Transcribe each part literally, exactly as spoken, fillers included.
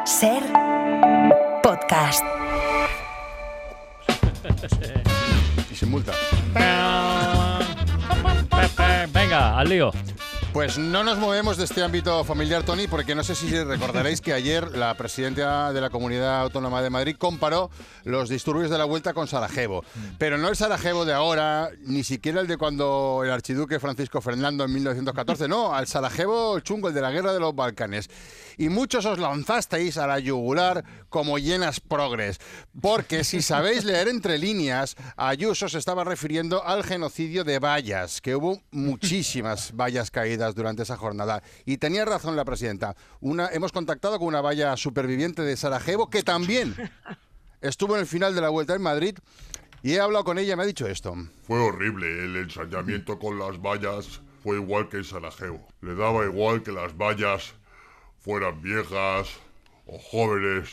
Ser podcast. Y sin multa. Venga, al lío. Pues no nos movemos de este ámbito familiar, Tony, porque no sé si recordaréis que ayer la presidenta de la Comunidad Autónoma de Madrid comparó los disturbios de la Vuelta con Sarajevo. Pero no el Sarajevo de ahora, ni siquiera el de cuando el archiduque Francisco Fernando en mil novecientos catorce, no, al Sarajevo chungo, el de la Guerra de los Balcanes. Y muchos os lanzasteis a la yugular como llenas progres, porque si sabéis leer entre líneas, Ayuso se estaba refiriendo al genocidio de vallas, que hubo muchísimas vallas caídas durante esa jornada. Y tenía razón la presidenta. Una, hemos contactado con una valla superviviente de Sarajevo que también estuvo en el final de la Vuelta en Madrid y he hablado con ella y me ha dicho esto. Fue horrible, el ensañamiento con las vallas fue igual que en Sarajevo. Le daba igual que las vallas fueran viejas o jóvenes,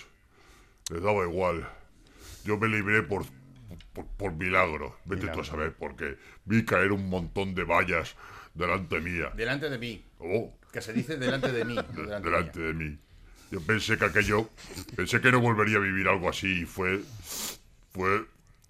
le daba igual. Yo me libré por, por, por milagro, vete milagro. Tú a saber, porque vi caer un montón de vallas delante mía. Delante de mí. Oh. Que se dice delante de mí. De, delante delante de mí. Yo pensé que aquello, pensé que no volvería a vivir algo así y fue, fue...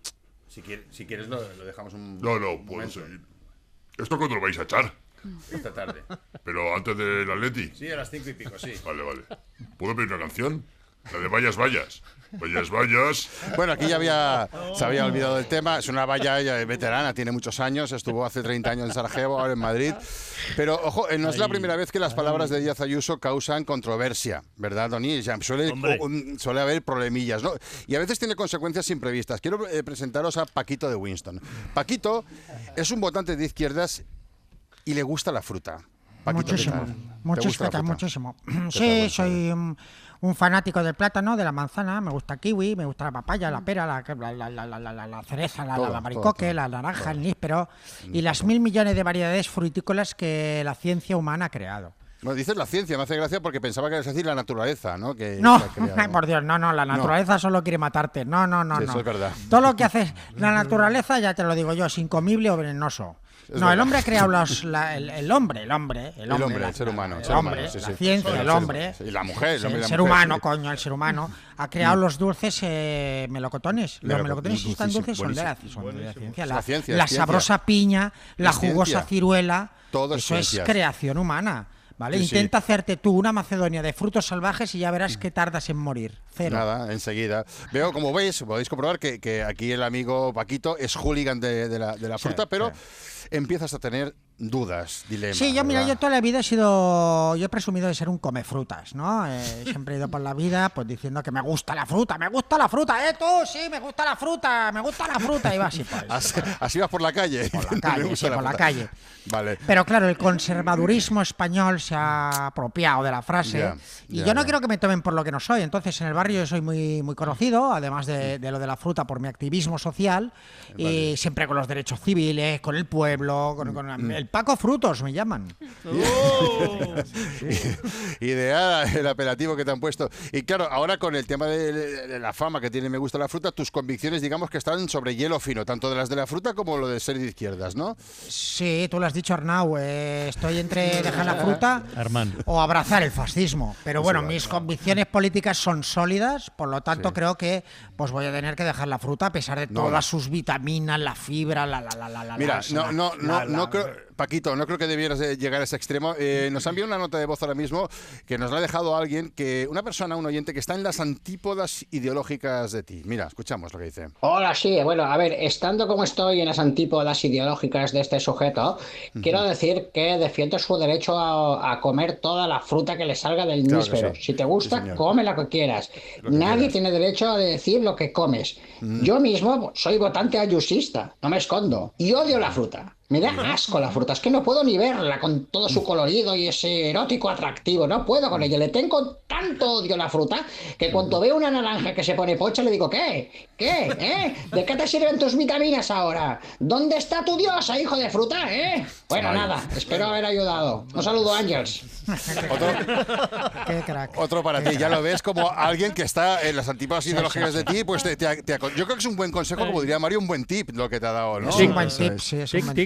Si quieres, si quieres lo, lo dejamos un No, no, un puedo seguir. ¿Esto cuándo lo vais a echar? Esta tarde. ¿Pero antes del Atleti? Sí, a las cinco y pico, sí. Vale, vale. ¿Puedo pedir una canción? La de Vallas, Vallas. Vallas, Vallas. Bueno, aquí ya había, se había olvidado del tema. Es una valla ella, veterana, tiene muchos años. Estuvo hace treinta años en Sarajevo, ahora en Madrid. Pero, ojo, no es la primera vez que las palabras de Díaz Ayuso causan controversia, ¿verdad, Tony? Suele, suele haber problemillas, ¿no? Y a veces tiene consecuencias imprevistas. Quiero eh, presentaros a Paquito de Winston. Paquito es un votante de izquierdas y le gusta la fruta. Paquito, muchísimo, muchísimo, muchísimo. Sí, soy un, un fanático del plátano, de la manzana, me gusta el kiwi, me gusta la papaya, la pera, la, la, la, la, la, la cereza, la, todo, la baricoque, todo, la naranja, todo. El níspero y las mil millones de variedades frutícolas que la ciencia humana ha creado. Bueno, dices la ciencia, me hace gracia porque pensaba que ibas a decir la naturaleza, ¿no? Que no, por Dios, no, no, la naturaleza no. Solo quiere matarte, no, no, no, sí, no. Eso es verdad. Todo lo que hace la naturaleza, ya te lo digo yo, es incomible o venenoso. Es no, verdad. El hombre ha creado los, la, el, el hombre, el hombre, el hombre, el, hombre, la, el ser humano, el ser hombre, humano, sí, la sí. ciencia, sí, el hombre, sí, la mujer, el, hombre, el la ser mujer, humano, sí. coño, el ser humano ha creado mm. los dulces eh, melocotones. Los melocotones si están dulces son de la, son de la ciencia. La, la, ciencia, la sabrosa piña, la jugosa ciencia. Ciruela, todo eso es creación humana. ¿Vale? Sí, Intenta sí. hacerte tú una Macedonia de frutos salvajes y ya verás que tardas en morir. Cero. Nada, enseguida. Veo, como veis, podéis comprobar que, que aquí el amigo Paquito es hooligan de, de, la, de la fruta, sí, pero sí. empiezas a tener dudas, dilemas. Sí, yo, ¿verdad? mira, yo toda la vida he sido, yo he presumido de ser un comefrutas, ¿no? Eh, siempre he ido por la vida pues diciendo que me gusta la fruta, me gusta la fruta, ¿eh? Tú, sí, me gusta la fruta, me gusta la fruta. Y va así, pues. Así, así vas por la calle. Por la calle, sí, la por fruta. la calle. Vale. Pero claro, el conservadurismo español se ha apropiado de la frase yeah, y yeah, yo no yeah. quiero que me tomen por lo que no soy. Entonces, en el barrio yo soy muy, muy conocido, además de, de lo de la fruta, por mi activismo social y vale. siempre con los derechos civiles, con el pueblo, con, con mm. el Paco Frutos me llaman. Oh. Sí. Ideal el apelativo que te han puesto. Y claro, ahora con el tema de, de la fama que tiene Me Gusta la Fruta, tus convicciones digamos que están sobre hielo fino, tanto de las de la fruta como lo de ser de izquierdas, ¿no? Sí, tú lo has dicho, Arnau, eh, estoy entre dejar la fruta Armando. o abrazar el fascismo. Pero bueno, sí, mis convicciones políticas son sólidas, por lo tanto sí. creo que pues voy a tener que dejar la fruta a pesar de no, todas no. sus vitaminas, la fibra, la la la la la. Mira, la, no, la, no, la, no, la, no la, creo... Paquito, no creo que debieras llegar a ese extremo. Eh, nos ha enviado una nota de voz ahora mismo que nos la ha dejado alguien, que una persona, un oyente que está en las antípodas ideológicas de ti. Mira, escuchamos lo que dice. Hola, sí, bueno, a ver, estando como estoy en las antípodas ideológicas de este sujeto, uh-huh. quiero decir que defiendo su derecho a, a comer toda la fruta que le salga del claro níspero. Sí. Si te gusta, sí, come lo que quieras. Lo que Nadie quieras. tiene derecho a decir lo que comes. Uh-huh. Yo mismo soy votante ayusista, no me escondo, y odio la fruta. Me da asco la fruta, es que no puedo ni verla con todo su colorido y ese erótico atractivo, no puedo con ella, le tengo tanto odio a la fruta que cuando veo una naranja que se pone pocha le digo, ¿qué? ¿Qué? ¿Eh? ¿De qué te sirven tus vitaminas ahora? ¿Dónde está tu diosa, hijo de fruta, eh? Bueno, Ay. nada, espero haber ayudado. Un saludo, Ángels. Otro, Qué crack. Otro para Qué ti, ya lo ves como alguien que está en las antípodas ideológicas de ti, pues te, te, te, yo creo que es un buen consejo, como diría Mario, un buen tip lo que te ha dado, ¿no? Es un buen tip, sí, es un buen tip.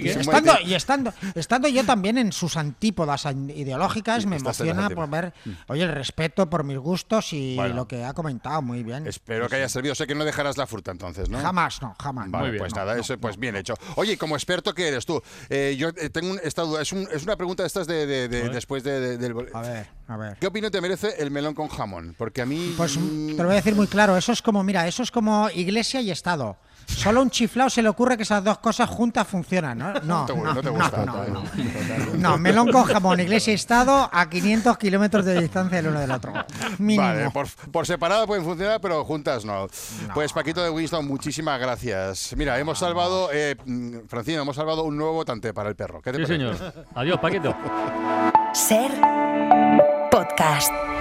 qué? Estando, y estando, estando yo también en sus antípodas ideológicas, me emociona por ver, oye, el respeto por mis gustos y bueno, lo que ha comentado, muy bien. Espero que haya servido. Sé que no dejarás la fruta entonces, ¿no? Jamás, no, jamás. Vale, muy bien, pues no, nada, no, eso, pues no, bien no. hecho. Oye, como experto que eres tú, eh, yo tengo un, esta duda, es, un, es una pregunta de estas de, de, de después de, de, del... A ver, a ver. ¿Qué opinión te merece el melón con jamón? Porque a mí... Pues te lo voy a decir muy claro, eso es como, mira, eso es como iglesia y Estado. Solo un chiflao se le ocurre que esas dos cosas juntas funcionan, ¿no? No, no te, no, no te gusta. No, no, no. No, melón con jamón, iglesia y Estado a quinientos kilómetros de distancia el uno del otro. Mínimo. Vale, por, por separado pueden funcionar, pero juntas no. no. Pues Paquito de Winston, muchísimas gracias. Mira, hemos salvado, eh, Francino, hemos salvado un nuevo votante para el perro. ¿Qué te sí, parece? señor. Adiós, Paquito. Ser podcast.